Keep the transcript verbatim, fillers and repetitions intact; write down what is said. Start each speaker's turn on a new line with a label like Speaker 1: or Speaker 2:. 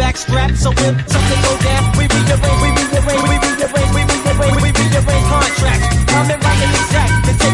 Speaker 1: back strap. So when something go down, we rearrange, we rearrange, we rearrange, we rearrange, we rearrange, we rearrange contracts. Coming right in exact.